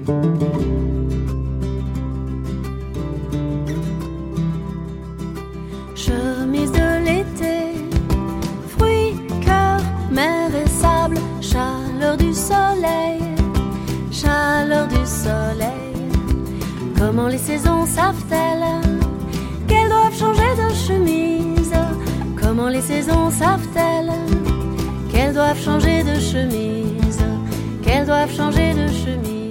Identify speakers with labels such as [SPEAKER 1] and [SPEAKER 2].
[SPEAKER 1] Chemise de l'été, fruits, cœur, mer et sable, chaleur du soleil, chaleur du soleil. Comment les saisons savent-elles qu'elles doivent changer de chemise? Comment les saisons savent-elles qu'elles doivent changer de chemise? Qu'elles doivent changer de chemise?